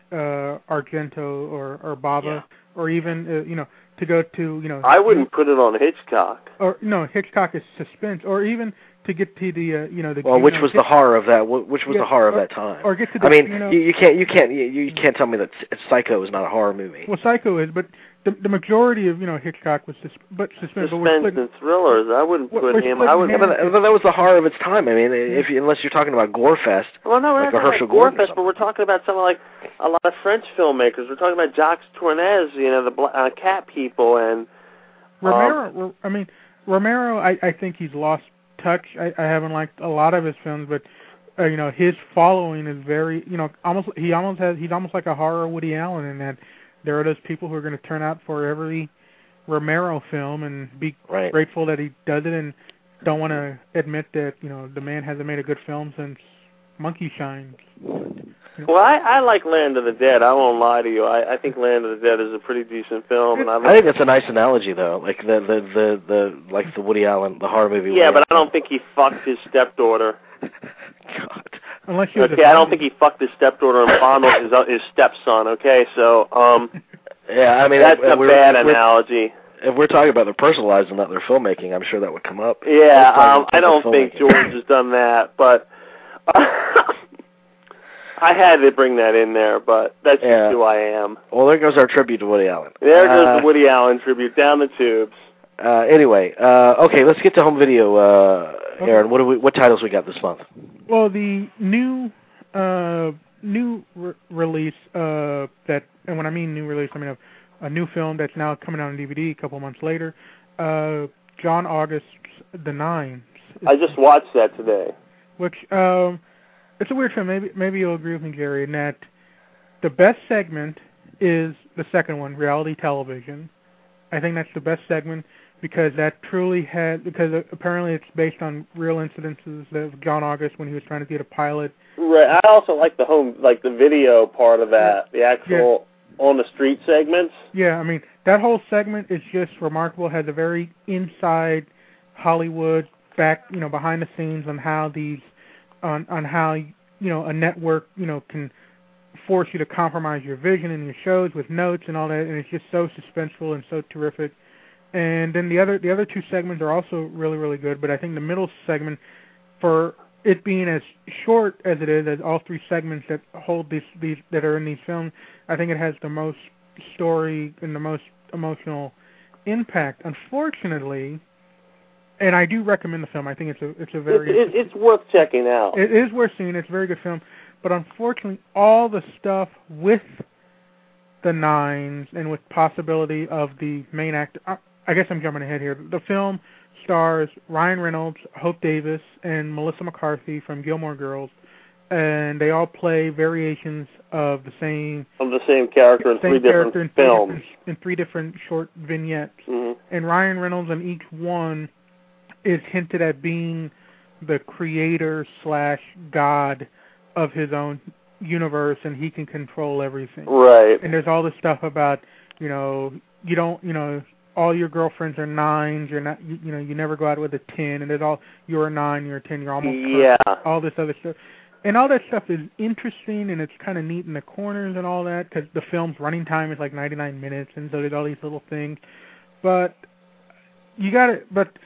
Argento or Bava, or even to go to I wouldn't put it on Hitchcock. Or no, Hitchcock is suspense, or even to get to the the. Well, which was the horror of that? Which was the horror of that time? Or get to the. I mean, you can't tell me that Psycho is not a horror movie. Well, Psycho is, but the majority of Hitchcock was suspense. Suspense and thrillers. I wouldn't put him. I would. But that was the horror of its time. I mean, unless you're talking about Gorefest. Well, no, like we're not Herschel about Gordon Gorefest, but we're talking about something like a lot of French filmmakers. We're talking about Jacques Tournez, the Cat People, and Romero. Romero. I think he's lost touch. I haven't liked a lot of his films, but his following is very he's almost like a horror Woody Allen in that there are those people who are going to turn out for every Romero film and be grateful that he does it, and don't want to admit that the man hasn't made a good film since Monkey Shines. Well, I like Land of the Dead. I won't lie to you. I think Land of the Dead is a pretty decent film, and I think that's a nice analogy, though. Like the Woody Allen, the horror movie. Yeah, but I don't think he fucked his stepdaughter. God. Unless you I don't think he fucked his stepdaughter and fondled his stepson. Okay, so yeah, I mean that's a bad analogy. If we're talking about their personal lives and not their filmmaking, I'm sure that would come up. Yeah, I don't think George has done that, but I had to bring that in there, but that's just who I am. Well, there goes our tribute to Woody Allen. There goes the Woody Allen tribute down the tubes. Anyway, okay, let's get to home video, Aaron. What titles we got this month? Well, the new release that, and when I mean new release, I mean a new film that's now coming out on DVD a couple months later. John August's The Nines. I just watched that today. Which it's a weird film. Maybe you'll agree with me, Jerry, in that the best segment is the second one, reality television. I think that's the best segment because that truly because apparently it's based on real incidences of John August when he was trying to get a pilot. Right. I also like the video part of that, the actual on the street segments. Yeah, I mean that whole segment is just remarkable. It has a very inside Hollywood behind the scenes on how on how a network can force you to compromise your vision in your shows with notes and all that, and it's just so suspenseful and so terrific. And then the other two segments are also really, really good, but I think the middle segment, for it being as short as it is, as all three segments that hold these that are in these films, I think it has the most story and the most emotional impact. Unfortunately, and I do recommend the film. I think it's a very it's worth checking out. It is worth seeing. It's a very good film. But unfortunately, all the stuff with the Nines and with possibility of the main actor, I guess I'm jumping ahead here. The film stars Ryan Reynolds, Hope Davis, and Melissa McCarthy from Gilmore Girls, and they all play variations of the same character in three different films. In three different short vignettes. Mm-hmm. And Ryan Reynolds in each one is hinted at being the creator / God of his own universe, and he can control everything. Right. And there's all this stuff about, you don't, all your girlfriends are 9s. You're not, you never go out with a 10. And there's you're a 9, you're a 10, you're almost perfect. All this other stuff. And all that stuff is interesting, and it's kind of neat in the corners and all that, because the film's running time is like 99 minutes, and so there's all these little things. But but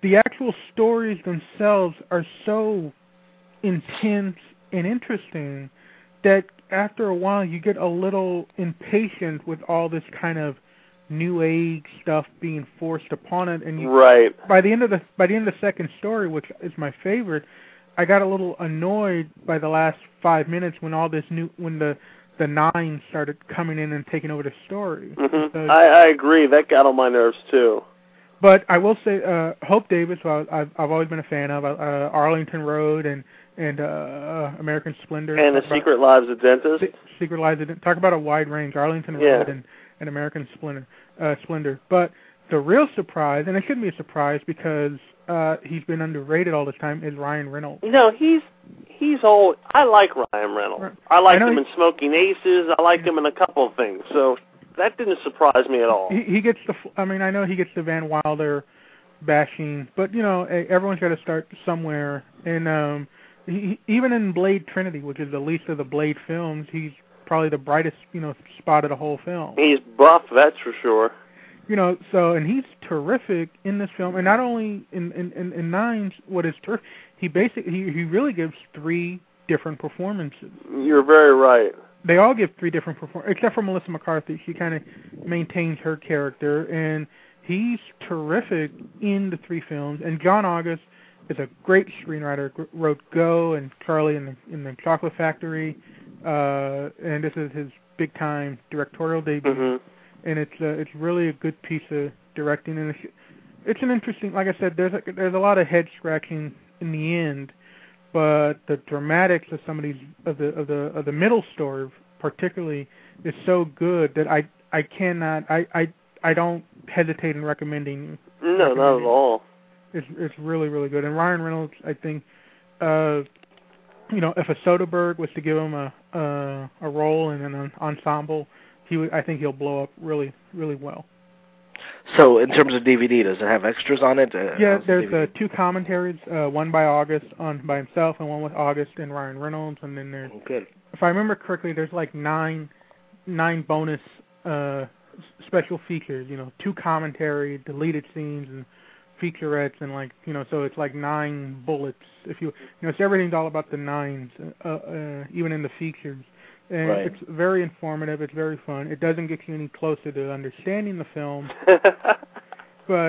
the actual stories themselves are so intense and interesting that after a while you get a little impatient with all this kind of new age stuff being forced upon it, and by the end of the second story, which is my favorite, I got a little annoyed by the last 5 minutes when all this when the Nine started coming in and taking over the story. Mm-hmm. So, I agree. That got on my nerves too. But I will say, Hope Davis, who I've always been a fan of, Arlington Road and American Splendor, and The Secret Lives of Dentists. Secret Lives of Dentists. Talk about a wide range. Arlington Road and American Splendor. But the real surprise, and it shouldn't be a surprise because he's been underrated all this time, is Ryan Reynolds. No, he's old. I like Ryan Reynolds. I liked him in Smoking Aces. I liked him in a couple of things. So that didn't surprise me at all. He gets I know he gets the Van Wilder bashing, but everyone's got to start somewhere. And even in Blade Trinity, which is the least of the Blade films, he's probably the brightest, spot of the whole film. He's buff, that's for sure. And he's terrific in this film, and not only in Nines. What is terrific? He really gives 3 different performances. You're very right. They all give 3 different performances, except for Melissa McCarthy. She kind of maintains her character, and he's terrific in the 3 films. And John August is a great screenwriter. Wrote Go and Charlie in the Chocolate Factory, and this is his big-time directorial debut. Mm-hmm. And it's really a good piece of directing, and it's an interesting. Like I said, there's a lot of head scratching in the end, but the dramatics of some of these of the middle story particularly is so good that I don't hesitate in recommending. No, not at all. It's really, really good. And Ryan Reynolds, I think, if a Soderbergh was to give him a role in an ensemble, I think he'll blow up really, really well. So, in terms of DVD, does it have extras on it? There's 2 commentaries, one by August by himself, and one with August and Ryan Reynolds, and then there's, if I remember correctly, there's like 9 bonus special features. 2 commentary, deleted scenes, and featurettes, and so it's like 9 bullets. It's everything's all about the 9s, even in the features. And It's very informative. It's very fun. It doesn't get you any closer to understanding the film, but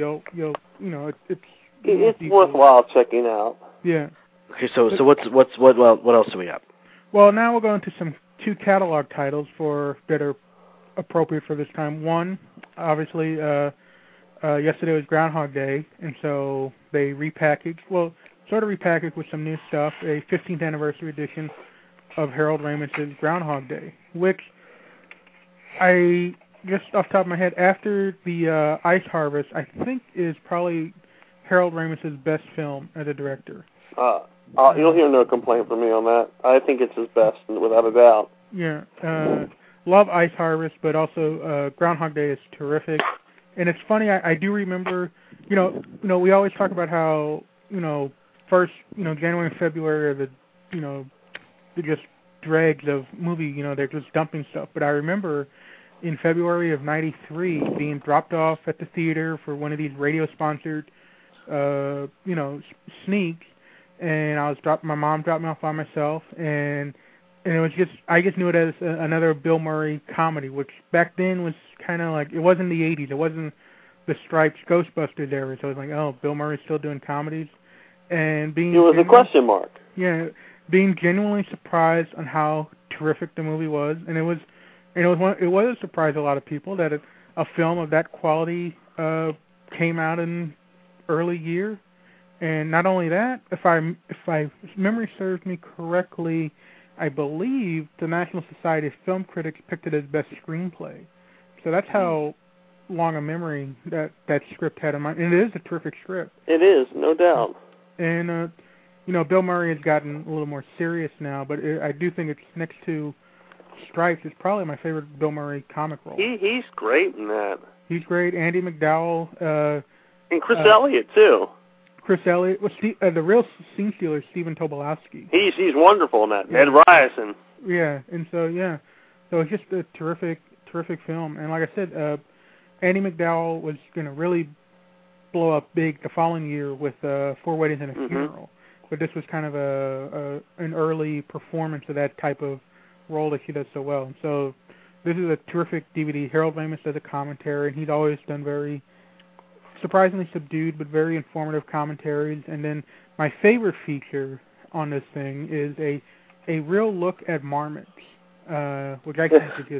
it's worthwhile checking out. Yeah. Okay, so what else do we have? Well, now we'll go into some 2 catalog titles that are appropriate for this time. One, obviously, yesterday was Groundhog Day, and so they repackaged with some new stuff, a 15th anniversary edition of Harold Ramis's Groundhog Day, which I, just off the top of my head, after the Ice Harvest, I think is probably Harold Ramis's best film as a director. You'll hear no complaint from me on that. I think it's his best, without a doubt. Yeah. Love Ice Harvest, but also Groundhog Day is terrific. And it's funny, I do remember, we always talk about how, first, January and February are the just dregs of movie, they're just dumping stuff. But I remember in February of '93 being dropped off at the theater for one of these radio-sponsored, sneaks, and my mom dropped me off by myself, and it was I just knew it as another Bill Murray comedy, which back then was kind of like, it wasn't the '80s, it wasn't the Stripes Ghostbusters era, so I was like, oh, Bill Murray's still doing comedies, and it was a question mark. Yeah. Being genuinely surprised on how terrific the movie was, and it was a surprise to a lot of people that a film of that quality came out in early year. And not only that, if memory serves me correctly, I believe the National Society of Film Critics picked it as best screenplay. So that's how long a memory that script had in mind, and it is a terrific script. It is, no doubt. And Bill Murray has gotten a little more serious now, but I do think it's next to Stripes. It's probably my favorite Bill Murray comic role. He's great in that. He's great. Andy McDowell. And Chris Elliott, too. Chris Elliott. Well, the real scene stealer is Stephen Tobolowsky. He's wonderful in that. Ed Ryerson. Yeah, and so it's just a terrific film. And like I said, Andy McDowell was going to really blow up big the following year with Four Weddings and a Funeral. But this was kind of an early performance of that type of role that she does so well. So this is a terrific DVD. Harold Ramis does a commentary, and he's always done very surprisingly subdued but very informative commentaries. And then my favorite feature on this thing is a real look at marmots, which I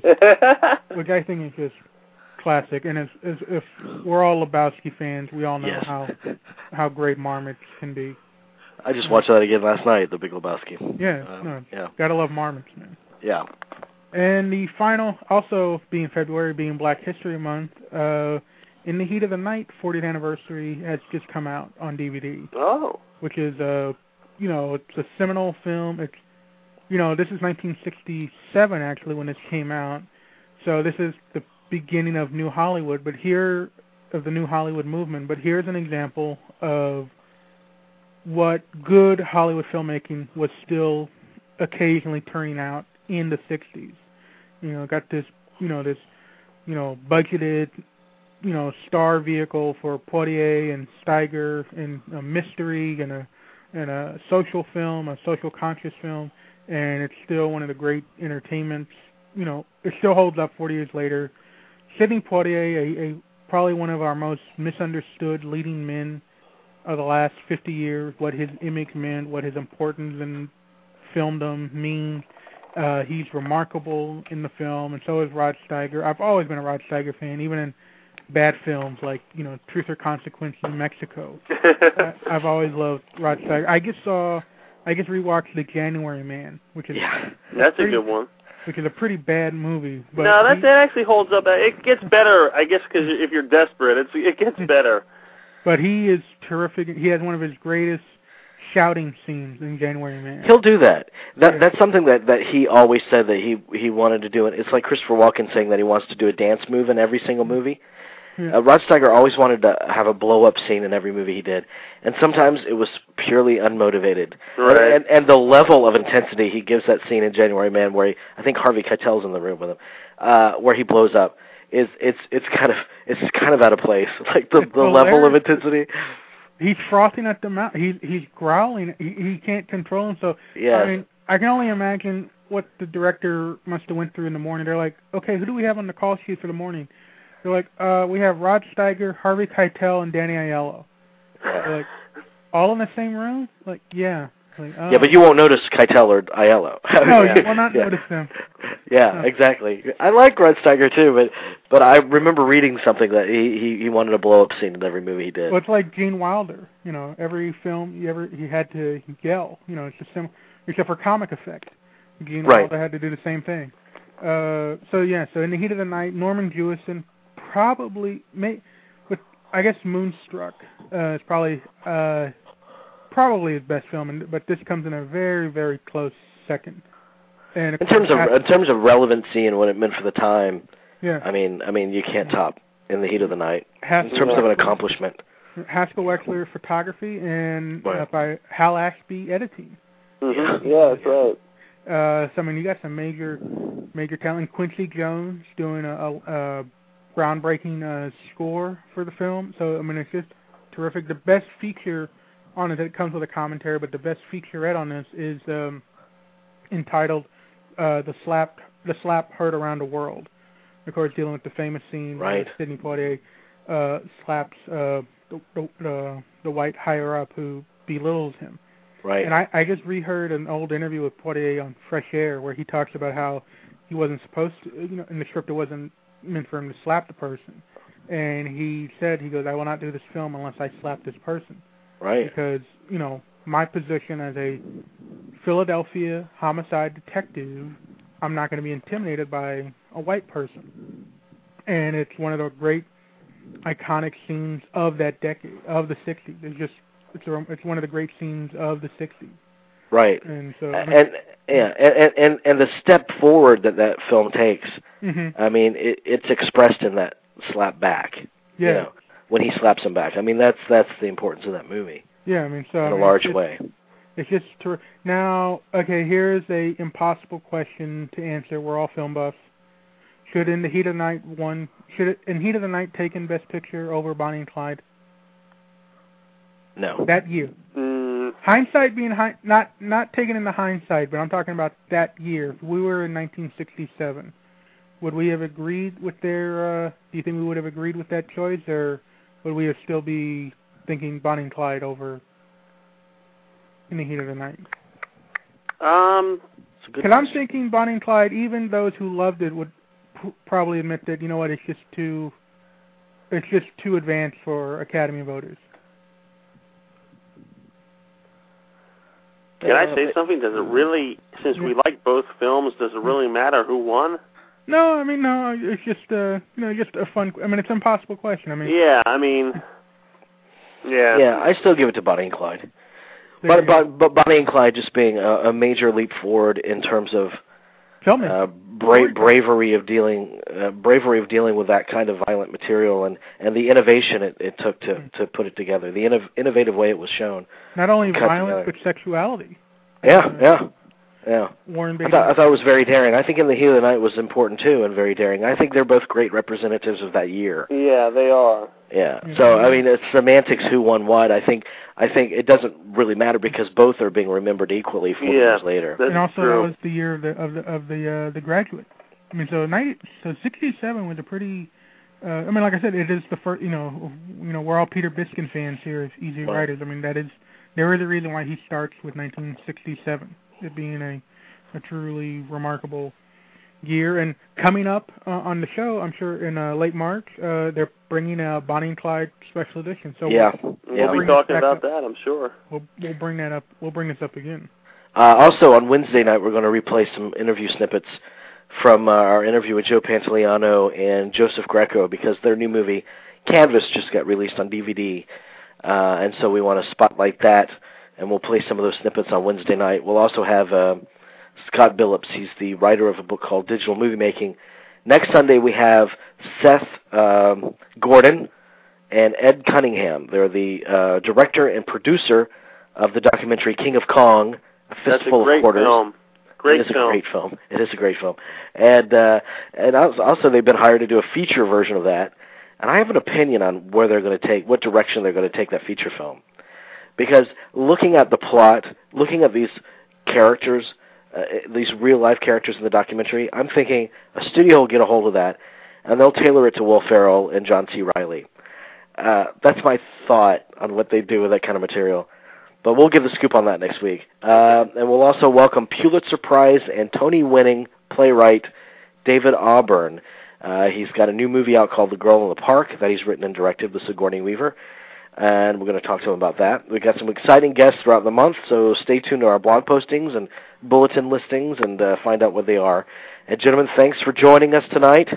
think is just classic. And if we're all Lebowski fans, we all know how great marmots can be. I just watched that again last night, The Big Lebowski. Yeah, gotta love marmots, man. Yeah. And the final, also being February, being Black History Month, In the Heat of the Night 40th anniversary has just come out on DVD. Oh. Which is it's a seminal film. It's this is 1967 actually when this came out. So this is the beginning of New Hollywood, of the New Hollywood movement. But here's an example of what good Hollywood filmmaking was still occasionally turning out in the 60s. Got this budgeted, star vehicle for Poitier and Steiger, and a mystery and a social film, a social conscious film, and it's still one of the great entertainments. It still holds up 40 years later. Sidney Poitier, probably one of our most misunderstood leading men of the last 50 years, what his image meant, what his importance in filmdom means. He's remarkable in the film, and so is Rod Steiger. I've always been a Rod Steiger fan, even in bad films like, Truth or Consequence in Mexico. I've always loved Rod Steiger. I just rewatched The January Man, which is that's a good one. Which is a pretty bad movie. But no, that actually holds up. It gets better, I guess, because if you're desperate, it gets better. But he is terrific. He has one of his greatest shouting scenes in January Man. He'll do that. That's something that he always said that he wanted to do. It's like Christopher Walken saying that he wants to do a dance move in every single movie. Yeah. Rod Steiger always wanted to have a blow-up scene in every movie he did, and sometimes it was purely unmotivated. Right. And the level of intensity he gives that scene in January Man, where I think Harvey Keitel's in the room with him, where he blows up, it's kind of out of place. Like the level of intensity. He's frothing at the mouth. He's growling. He can't control himself. Yeah. I mean, I can only imagine what the director must have went through in the morning. They're like, okay, who do we have on the call sheet for the morning? They're like, we have Rod Steiger, Harvey Keitel, and Danny Aiello. They're like, all in the same room? Like, yeah. Like, yeah, but you won't notice Keitel or Aiello. No, you will not notice them. Yeah, exactly. I like Rod Steiger too, but I remember reading something that he wanted a blow-up scene in every movie he did. Well, it's like Gene Wilder. Every film he had to yell. It's just except for comic effect. Gene Wilder had to do the same thing. So In the Heat of the Night, Norman Jewison probably I guess Moonstruck is probably his best film, but this comes in a very, very close second. And in terms of relevancy and what it meant for the time, yeah. I mean you can't top In the Heat of the Night in terms of an accomplishment. Haskell Wexler photography and by Hal Ashby editing. Mm-hmm. Yeah, that's right. So you got some major talent. Quincy Jones doing a groundbreaking score for the film. So it's just terrific. The best feature on it comes with a commentary, but the best featurette on this is entitled "The Slap Heard Around the World." Of course, dealing with the famous scene where Sidney Poitier slaps the white higher up who belittles him. Right. And I just reheard an old interview with Poitier on Fresh Air where he talks about how he wasn't supposed to, in the script it wasn't meant for him to slap the person. And he goes, I will not do this film unless I slap this person. Right. Because, my position as a Philadelphia homicide detective, I'm not going to be intimidated by a white person. And it's one of the great iconic scenes of that decade, of the 60s. It's one of the great scenes of the 60s. Right. And so and the step forward that film takes, mm-hmm. It's expressed in that slap back. Yeah. When he slaps him back. That's the importance of that movie. Yeah, in a large way. It's just now, okay, here's a impossible question to answer. We're all film buffs. Should In the Heat of the Night take in Best Picture over Bonnie and Clyde? No. That year. Hindsight being not taken into hindsight, but I'm talking about that year. If we were in 1967, would we have agreed with their? Do you think we would have agreed with that choice, or would we have still be thinking Bonnie and Clyde over In the Heat of the Night? Because I'm thinking Bonnie and Clyde. Even those who loved it would probably admit that, you know what, it's just too advanced for Academy voters. Can I say something? Does it really, since we like both films, does it really matter who won? No, I mean, no. It's just just a fun. I mean, it's an impossible question. I mean. Yeah. Yeah, I still give it to Bonnie and Clyde. But Bonnie and Clyde just being a major leap forward in terms of bravery of dealing with that kind of violent material and the innovation it took to put it together. The innovative way it was shown. Not only violence, but sexuality. Yeah. Warren Beatty. I thought it was very daring. I think In the Heat of the Night was important too and very daring. I think they're both great representatives of that year. Yeah, they are. Yeah. So I mean, it's semantics who won what. I think it doesn't really matter because both are being remembered equally 40 years later. And also true. That was the year of the Graduate. I mean, so 67 was a pretty. I mean, like I said, it is the first. You know, we're all Peter Biskin fans here as Easy Riders. I mean, there is a reason why he starts with 1967. It being a truly remarkable year. And coming up on the show, I'm sure in late March, they're bringing a Bonnie and Clyde special edition. So we'll be talking about that, I'm sure. We'll bring that up. We'll bring this up again. Also, on Wednesday night, we're going to replay some interview snippets from our interview with Joe Pantoliano and Joseph Greco because their new movie, Canvas, just got released on DVD. And so we want to spotlight that. And we'll play some of those snippets on Wednesday night. We'll also have Scott Billups. He's the writer of a book called Digital Movie Making. Next Sunday, we have Seth Gordon and Ed Cunningham. They're the director and producer of the documentary King of Kong, A Fistful of Quarters. Film. It is a great film. It is a great film. And also they've been hired to do a feature version of that. And I have an opinion on what direction they're going to take that feature film. Because looking at the plot, looking at these characters, these real-life characters in the documentary, I'm thinking a studio will get a hold of that, and they'll tailor it to Will Ferrell and John C. Reilly. That's my thought on what they do with that kind of material. But we'll give the scoop on that next week. And we'll also welcome Pulitzer Prize and Tony-winning playwright David Auburn. He's got a new movie out called The Girl in the Park that he's written and directed with Sigourney Weaver. And we're going to talk to him about that. We've got some exciting guests throughout the month, so stay tuned to our blog postings and bulletin listings and find out what they are. And gentlemen, thanks for joining us tonight.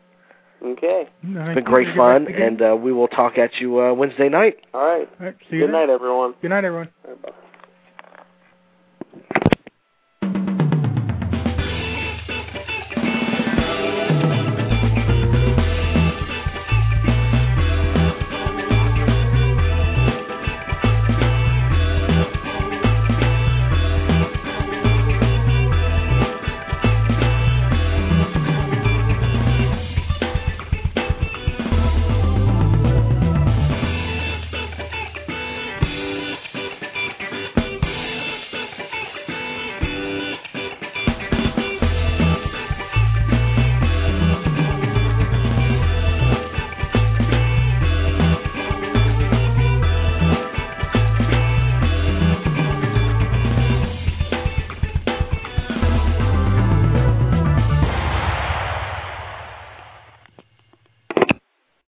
Okay. It's been great fun, and we will talk at you Wednesday night. All right. See you Good night, everyone. Good night, everyone. All right, bye.